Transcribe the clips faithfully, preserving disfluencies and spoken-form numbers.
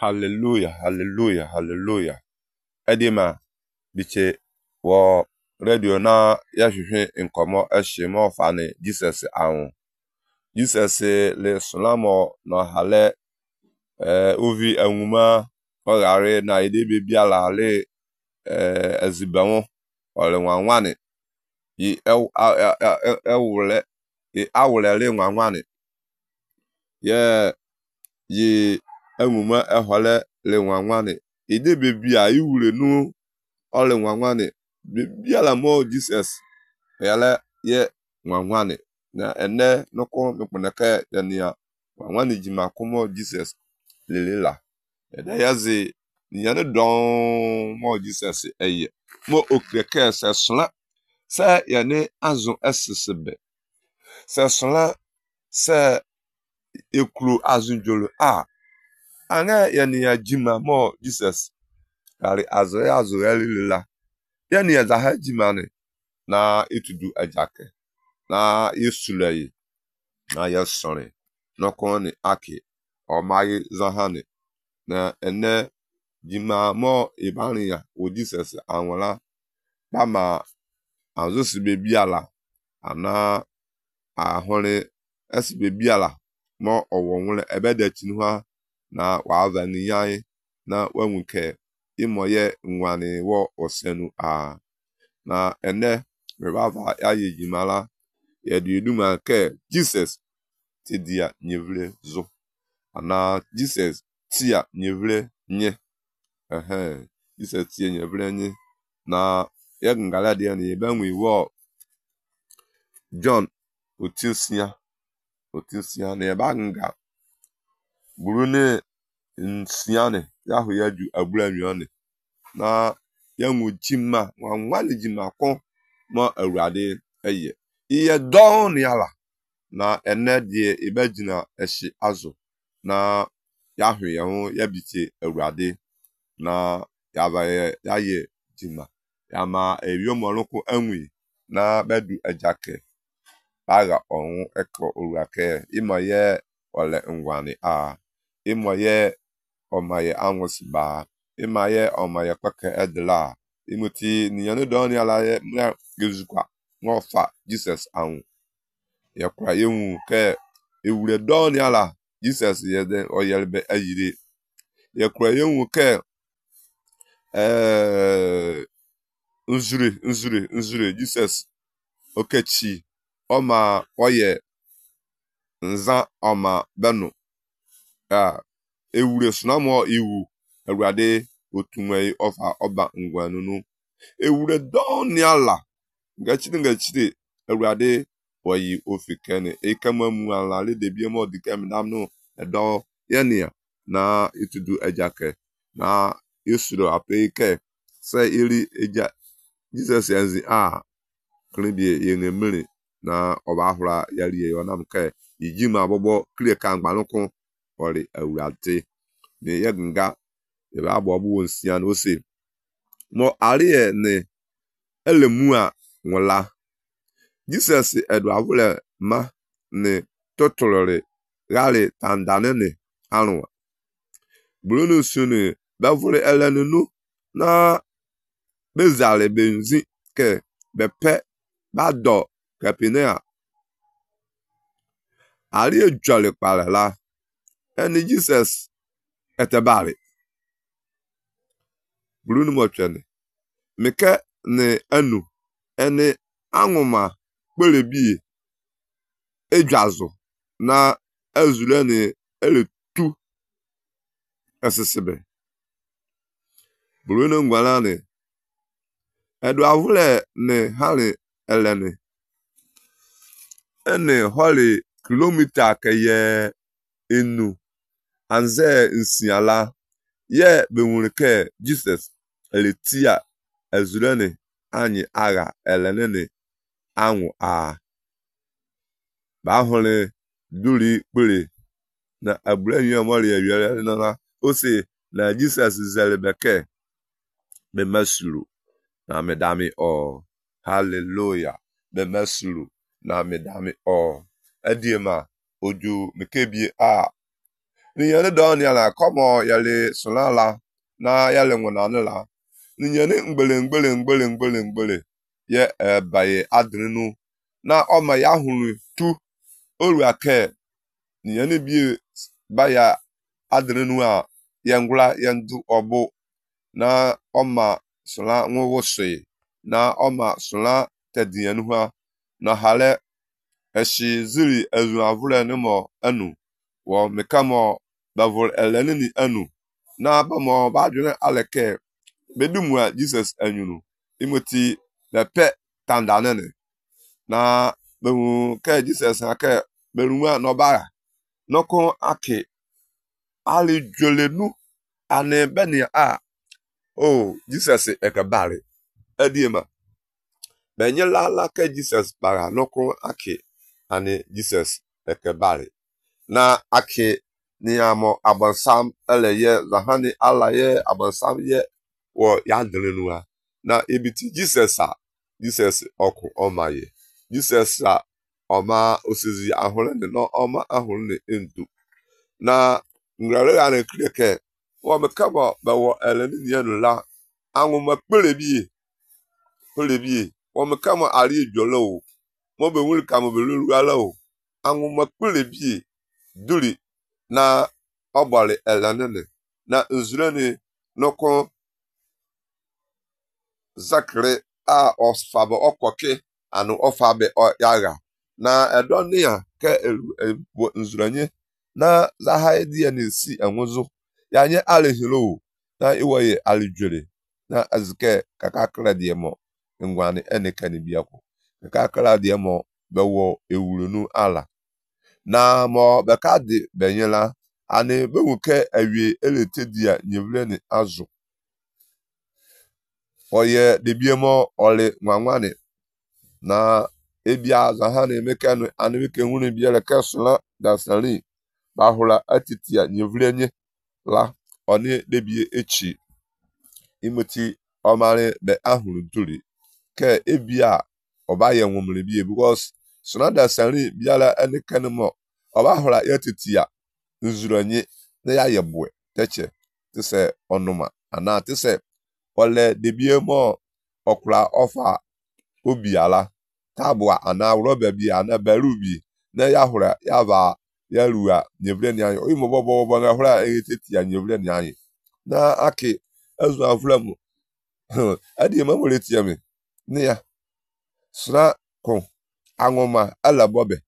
Hallelujah, hallelujah, hallelujah. Edima biche wo radio na yahwehwe nkomo ehye fane Jesus awon. Jesus le solamo no hale eh ovi anwuma ogare na ide bebia la le eh azibawo ole wanwane yi ewule yi awule le wanwane ye yi anwuma ehole le wanwane ide bebia iwure nu ole wanwane bebia la mo Jesus yale ye wanwane na ene noko mekponaka yania wanwane jima komo Jesus lelela eda yazi nyane don mo Jesus eye mo okreke se sla se yane azun esesebe se sla se eklu azun jolo a anga yania jima mo Jesus kari azo azo lelela yani ya zaha jimane na itudu ajake na yesulayi na yesore noko ni aki o magi zahane na ene jima mo ibani ya o Jesus anwala bama azo sibe biala ana ahore esibe biala mo owonwule ebede chinwa na wa ni yan na wenwuke imoye nwani wo osenu a na ene rebava aye jimala ye duduma ke Jesus ti dia nyevle zo ana Jesus tia nyevle nye ehe Jesus tia nyevle nye na ye ngala dia ni benwe wo John otilsia otilsia ne banga burune nsiane yahu yaju abura nwane na yanwu jima wanwale jima kon mo awurade eye iye don yala na ene die ibegina ehye azo na yahu ye ho yabite awurade na yabaye yaye jima yama ewiomoloko anwi na bedu ajake baga on eko urake imoye ole ngwani a imoye omaye anwosiba imaye omaye kweke edla imuti niyanu don yala ye gezukwa ngofa Jesus anwu yakwa yenwu ke ewure don yala Jesus yede oyelbe ayire yakwa yenwu ke eh nzure nzure nzure Jesus okechi oma oye nza oma benu a ewure sunamo iwu awurade otumwe ofa oba ngwanunu ewure don yala ngachiri ngachiri awurade oyi ofikene ekamamu ala le debie mo dikem namnu edo yenia na itudu ejake na yesuro apeke se iri eja Jesus yanzi a klibie yenemere na oba ahura yari ye onam ke ijima bobo kire kan gbanukun ori awurade ne yegnga ebe abo obu nsia no se mo ari ne elemu a nwala Jesus edu avule ma ne totolore gale tandane ne anwa brunu sunu bavule elenunu na bezale benzi ke bepe bado kapinea ari ejole pala la eni Jesus etebari brunu mochene meke ne anu eni anwuma kpelebi ejazo na ezule ne eletu esesebe brunu ngwala ne edu avule ne hali elene ene holi kilomita keye enu anze nsiala ye benwurike Jesus eletia ezule ne anyi agha elene ne anwu a ba hole duri pere na abrenye mori ewere na o se na Jesus zelebeke be masuru na medami o hallelujah be masuru na medami o ediema oju mekebie a ni yene don ya la komo ya le sona la na ya le ngona ne la ni yene ngbele ngbele ngbele ngbele ngbele ye e baye adrenu na o ma ya hunu tu oru ake ni yene bi baya adrenu a yengula yendu obo na o ma sona nwo se na o ma sona tedienu ha na hale eshi ziri ezu avule ne mo anu wo mekamo bavol eleni ni anu na ba mo ba dwene aleke bedumua Jesus anyunu imoti na pe tandanene na bewu ke Jesus ake berumua no ba noko ake ali jolenu ane benia a oh Jesus ekabare adiema benye la la ke Jesus bara noko ake ane Jesus ekabare na ake ni amo abansam eleye zahani alaye abansam ye wo ya drenua na ebiti Jesus a Jesus oku omaye Jesus a oma osizi ahole ne no oma ahole ne endu na ngrare ya ne kreke wo mekabo bawo eleni ni nu la anwuma pele bi pele bi wo mekamo ari jolo mo be wul kamo be lulu ala o anwuma pele bi duri na obali elanene na nzureni noko zakre a osfabo okoke anu ofabe yaga na edonia ke nzuranye na zaha die ne si enwozo yanye alehilo na iwoye alijure na azike kakakra die mo ngwane enekani biako kakakra die mo bewo ewurunu ala na mo bekadi benyela ani bewuke awie eletedia nyevle ni azu oye debiemo ole nwanwane na ebia zahane mekanu anweke hunu biele kesula dasali bahula atitia nyevle nye la oni debie echi imoti omare be ahuru duri ke ebia obaye nwumre bie because sunada sari biala enekanu mo obahula yatitia nzuronye na ya yebwe teche tise onuma ana tise ole debie mo okura ofa obiala tabua ana roba bi ana barubi na ya hura ya ba ya ruwa nyevre ni ayo imo bobo bobo na hura etetia nyevre ni ayo na ake azu avulamu adi ma moletia me ne ya sra ko anwoma ala bobe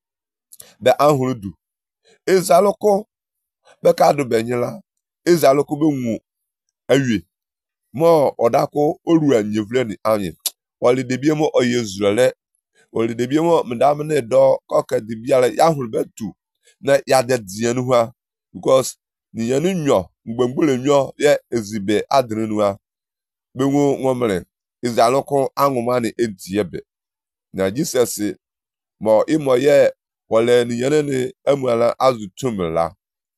be ahurudu ezaloko be kadu benyela ezaloko be nwu awie mo odako oru anyevle ni anye wali debie mo oyezurele wali debie mo mdam ne do koka dibiale ya huru betu na ya de dienu ha because ni yanu nyo mgbengbule nyo ye ezibe adrenu ha benwo nwomre ezaloko anwuma ni entiebe na Jesus mo imo ye wale ni yene ni emuala azu tumela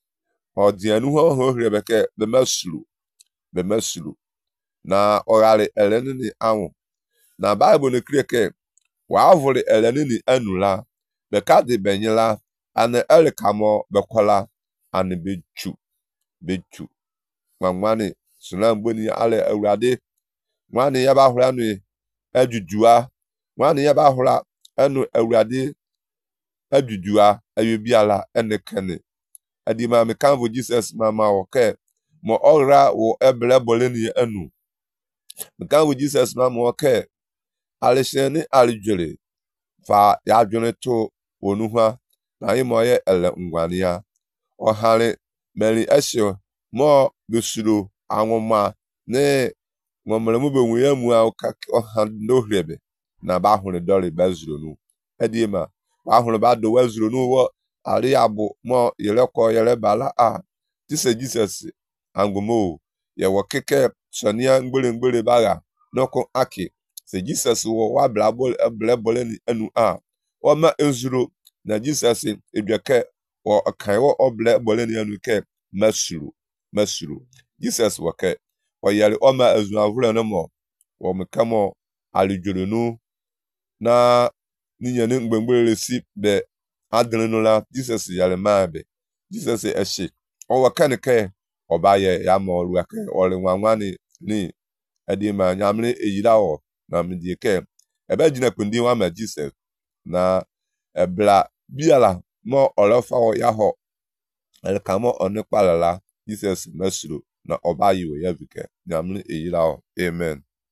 odienu ho ho hrebeke be masulu be masulu na orale eleni ni anwu na Bible ne kreke wa avule eleni ni anula be kadi benyela ane elikamo bekola ane bechu bechu mamani sunamboni ale awrade mwani ya ba hura nu ajujua mwani ya ba hura anu awrade ajujua ayobiala enekene adima me kanvo Jesus mama oke mo ora wo eble boleni anu me kanvo Jesus mama oke alisheni alijure fa ya dwene to onuha na imoye ele ngwania ohare meri esho mo besuro anwoma ne ngomremu be nwuya mu a oha no hrebe na ba hunu dole bazuro nu edima ba hunu ba do wazuro nu wo ari abu mo yeleko yele bala a tise Jesus angumo ye wo keke sonia ngbele ngbele baga noko aki se Jesus wo wa blabol blabol ni anu a o ma ezuro na Jesus edweke wo kan wo oblabol ni anu ke masuru masuru Jesus wo ke o yale o ma ezu avula no mo wo mekamo alijurunu na ninyane ngbengbe si be adrenu la Jesus yale ma be Jesus eshi o kan ke oba ye ya mo ru ke o le nwanwa ni ni edi ma nyamle eyira o na mdie ke ebe jina kundi wa ma Jesus na ebla biala mo olofa o ya ho el kamo onekpalala Jesus mesuru na oba yiwe ya bike nyamle eyira o amen.